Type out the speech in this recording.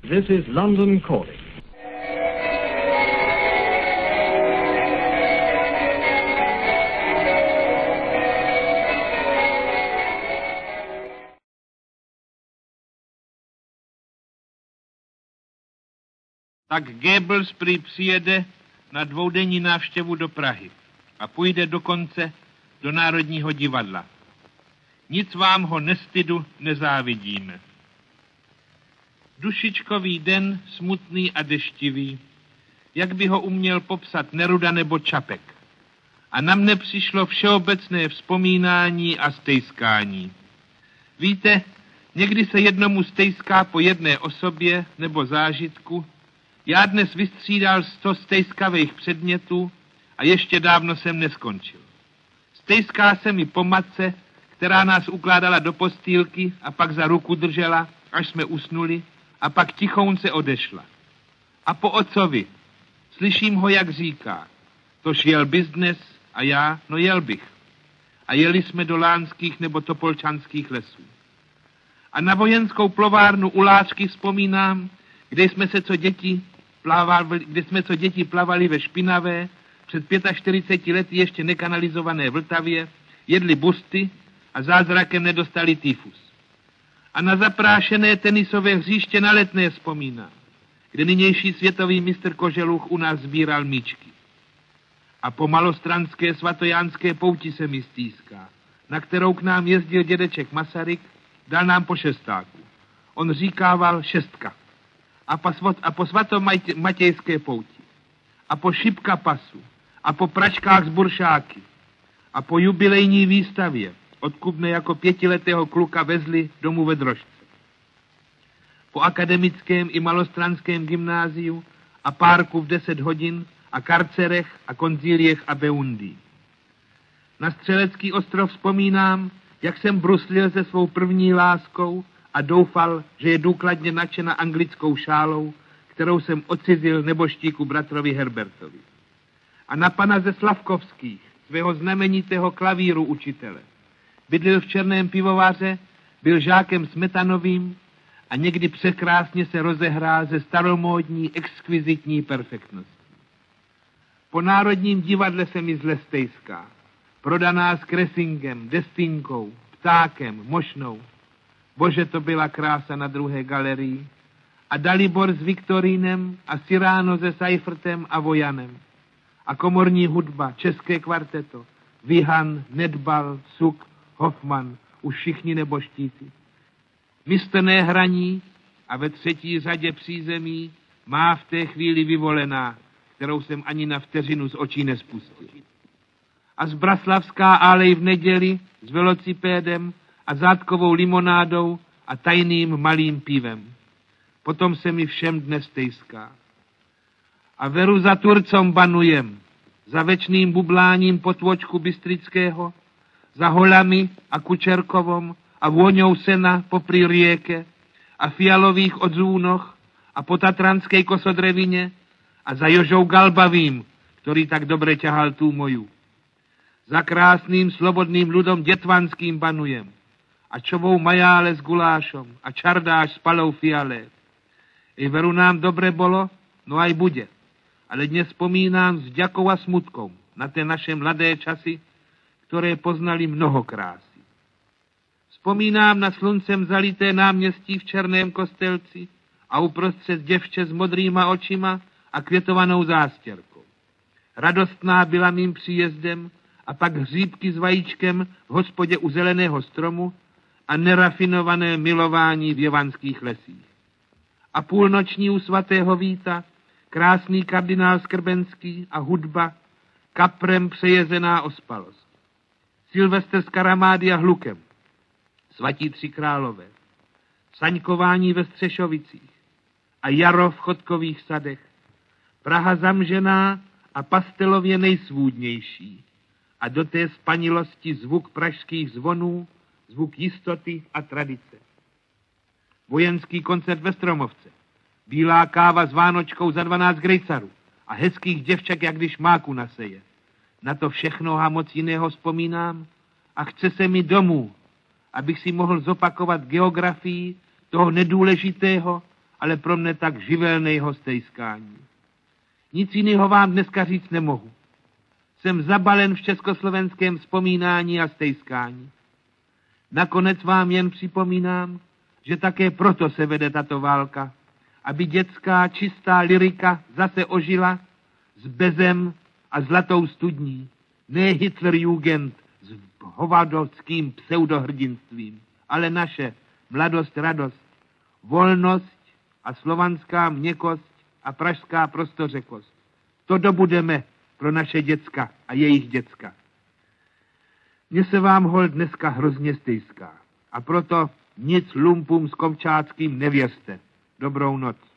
This is London Calling. Tak Goebbels prý přijede na dvoudenní návštěvu do Prahy a půjde dokonce do Národního divadla. Nic vám ho nestydu, nezávidíme. Dušičkový den, smutný a deštivý, jak by ho uměl popsat Neruda nebo Čapek. A na mne přišlo všeobecné vzpomínání a stejskání. Víte, někdy se jednomu stejská po jedné osobě nebo zážitku. Já dnes vystřídal 100 stejskavých předmětů a ještě dávno jsem neskončil. Stejská se mi po matce, která nás ukládala do postýlky a pak za ruku držela, až jsme usnuli, a pak tichounce odešla. A po otcovi, slyším ho, jak říká, tož jel bys dnes a já, no jel bych. A jeli jsme do Lánských nebo Topolčanských lesů. A na vojenskou plovárnu u Láčky vzpomínám, kde jsme co děti plavali ve špinavé, před 45 lety ještě nekanalizované Vltavě, jedli busty a zázrakem nedostali tyfus. A na zaprášené tenisové hřiště na Letné vzpomínám, kde nynější světový mistr Koželuch u nás sbíral míčky. A po malostranské svatojánské pouti se mi stýská, na kterou k nám jezdil dědeček Masaryk, dal nám po šestáku. On říkával šestka. A po svatomatějské pouti. A po šipka pasu. A po pračkách z buršáky. A po jubilejní výstavě, odkud mne jako 5letého kluka vezli domů ve Drožce. Po akademickém i malostranském gymnáziu a párku v 10 hodin a karcerech a konzíliech a beundí. Na Střelecký ostrov vzpomínám, jak jsem bruslil se svou první láskou a doufal, že je důkladně nadšena anglickou šálou, kterou jsem odcizil neboštíku bratrovi Herbertovi. A na pana ze Slavkovských, svého znamenitého klavíru učitele. Bydlil v Černém pivovaře, byl žákem Smetanovým a někdy překrásně se rozehrál ze staromódní, exkvizitní perfektností. Po Národním divadle se mi zle stejská, prodaná s Kresingem, Destinkou, Ptákem, Mošnou. Bože, to byla krása na druhé galerii. A Dalibor s Viktorínem a Cyrano se Seifertem a Vojanem. A komorní hudba, české kvarteto, Vihan, Nedbal, Suk, Hoffman, už všichni neboštíci. Mistrné hraní a ve 3. řadě přízemí má v té chvíli vyvolená, kterou jsem ani na vteřinu z očí nespustil. A Zbraslavská alej v neděli s velocipédem a zátkovou limonádou a tajným malým pivem. Potom se mi všem dnes stejská. A veru za Turcom banujem, za večným bubláním potvočku Bystrického, za holami a Kučerkovom a vôňou sena popri rieke a fialových odzúnoch a po tatranskej kosodrevině a za Jožou Galbavým, ktorý tak dobre ťahal tú moju. Za krásným slobodným ľudom dětvanským banujem a čovou majále s gulášom a čardáš s palou fialé. I veru nám dobre bolo, no aj bude. Ale dnes vzpomínám s vďakou a smutkou na té naše mladé časy, které poznali mnoho krásy. Vzpomínám na sluncem zalité náměstí v Černém Kostelci a uprostřed děvče s modrýma očima a květovanou zástěrkou. Radostná byla mým příjezdem a pak hříbky s vajíčkem v hospodě u zeleného stromu a nerafinované milování v Jevanských lesích. A půlnoční u svatého Víta, krásný kardinál Skrbenský a hudba, kaprem přejezená ospalost. Silvestr z Karamádia hlukem, svatí 3 králové, saňkování ve Střešovicích a jaro v Chodkových sadech, Praha zamžená a pastelově nejsvůdnější a do té spanilosti zvuk pražských zvonů, zvuk jistoty a tradice. Vojenský koncert ve Stromovce, bílá káva s vánočkou za 12 grejcarů a hezkých děvček, jak když máku naseje. Na to všechno a moc jiného vzpomínám a chce se mi domů, abych si mohl zopakovat geografii toho nedůležitého ale pro mne tak živelného stejskání. Nic jiného vám dneska říct nemohu. Jsem zabalen v československém vzpomínání a stejskání. Nakonec vám jen připomínám, že také proto se vede tato válka, aby dětská čistá lyrika zase ožila s Bezem a Zlatou studní, ne Hitlerjugend s hovadovským pseudohrdinstvím, ale naše mladost, radost, volnost a slovanská měkost a pražská prostořekost. To dobudeme pro naše děcka a jejich děcka. Mně se vám hol dneska hrozně stejská a proto nic lumpům s Komčátským nevěřte. Dobrou noc.